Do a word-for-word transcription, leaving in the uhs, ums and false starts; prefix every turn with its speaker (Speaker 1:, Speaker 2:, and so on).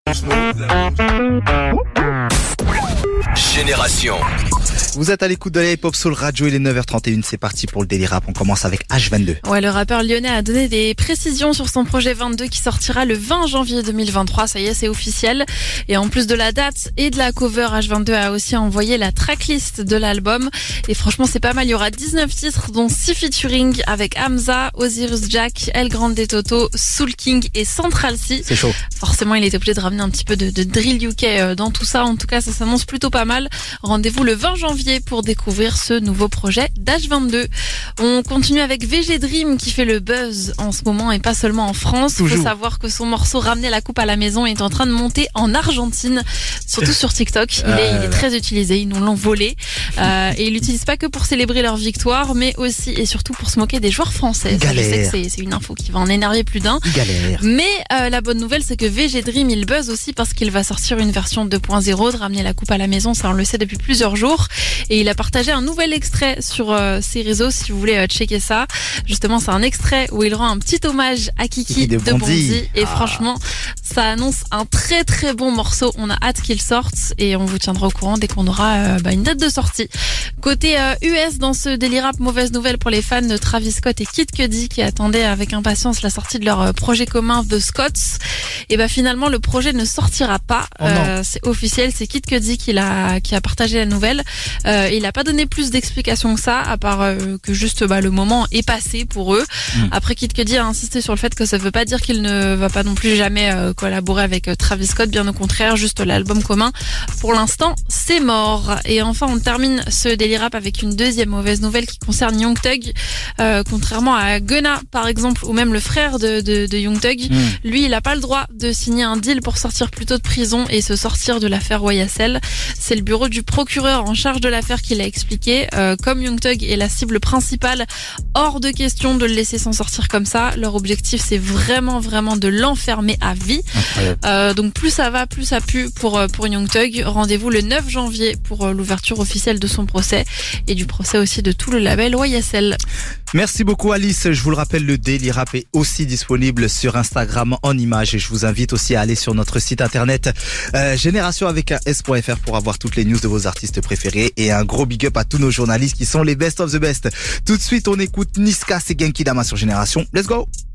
Speaker 1: Génération.
Speaker 2: Vous êtes à l'écoute de la Hip Hop Soul Radio, il est neuf heures trente et une, c'est parti pour le Daily Rap. On commence avec H vingt-deux.
Speaker 3: Ouais, le rappeur lyonnais a donné des précisions sur son projet vingt-deux qui sortira le vingt janvier deux mille vingt-trois. Ça y est, c'est officiel. Et en plus de la date et de la cover, H vingt-deux a aussi envoyé la tracklist de l'album. Et franchement, c'est pas mal. Il y aura dix-neuf titres, dont six featuring avec Hamza, Osiris Jack, El Grande Toto, Soul King et Central C.
Speaker 2: C'est chaud.
Speaker 3: Forcément, il était obligé de ramener un petit peu de, de drill U K dans tout ça. En tout cas, ça s'annonce plutôt pas mal. Rendez-vous le vingt janvier pour découvrir ce nouveau projet d'H vingt-deux. On continue avec V G Dream qui fait le buzz en ce moment et pas seulement en France. Il faut savoir que son morceau Ramener la coupe à la maison est en train de monter en Argentine, surtout sur TikTok. Il est, il est très utilisé, ils nous l'ont volé. Euh, et ils l'utilisent pas que pour célébrer leur victoire, mais aussi et surtout pour se moquer des joueurs français. Ça, je sais que c'est, c'est une info qui va en énerver plus d'un.
Speaker 2: Galère.
Speaker 3: Mais euh, la bonne nouvelle, c'est que V G Dream, il buzz aussi parce qu'il va sortir une version deux point zéro de Ramener la coupe à la maison. Ça, on le sait depuis plusieurs jours. Et il a partagé un nouvel extrait sur euh, ses réseaux, si vous voulez euh, checker ça. Justement, c'est un extrait où il rend un petit hommage à Kiki, Kiki de, de Bondy. Bondy. Et ah. franchement, ça annonce un très très bon morceau. On a hâte qu'il sorte et on vous tiendra au courant dès qu'on aura euh, bah, une date de sortie. Côté euh, U S, dans ce Daily Rap, mauvaise nouvelle pour les fans de Travis Scott et Kid Cudi qui attendaient avec impatience la sortie de leur euh, projet commun The Scotts. Et bah finalement, le projet ne sortira pas.
Speaker 2: Oh
Speaker 3: euh, c'est officiel, c'est Kid Cudi qui l'a qui a partagé la nouvelle. Euh, il n'a pas donné plus d'explications que ça, à part euh, que juste bah, le moment est passé pour eux. Mmh. Après, Kid Cudi a insisté sur le fait que ça ne veut pas dire qu'il ne va pas non plus jamais euh, collaborer avec euh, Travis Scott, bien au contraire, juste l'album commun. Pour l'instant, c'est mort. Et enfin, on termine ce Daily Rap avec une deuxième mauvaise nouvelle qui concerne Young Thug. Euh, contrairement à Gunna, par exemple, ou même le frère de, de, de Young Thug, mmh. lui, il n'a pas le droit de signer un deal pour sortir plus tôt de prison et se sortir de l'affaire Y S L. C'est le bureau du procureur en charge de l'affaire qui l'a expliqué. Euh, comme Young Thug est la cible principale, hors de question de le laisser s'en sortir comme ça. Leur objectif, c'est vraiment, vraiment de l'enfermer à vie. Euh, donc plus ça va, plus ça pue pour, pour Young Thug. Rendez-vous le neuf janvier pour l'ouverture officielle de son procès et du procès aussi de tout le label Y S L.
Speaker 2: Merci beaucoup Alice. Je vous le rappelle, le Daily Rap est aussi disponible sur Instagram en images et je vous invite aussi à aller sur notre site internet euh, génération avec un s.fr pour avoir toutes les news de vos artistes préférés et un gros big up à tous nos journalistes qui sont les best of the best. Tout de suite, on écoute Niska et Genki Dama sur Génération. Let's go!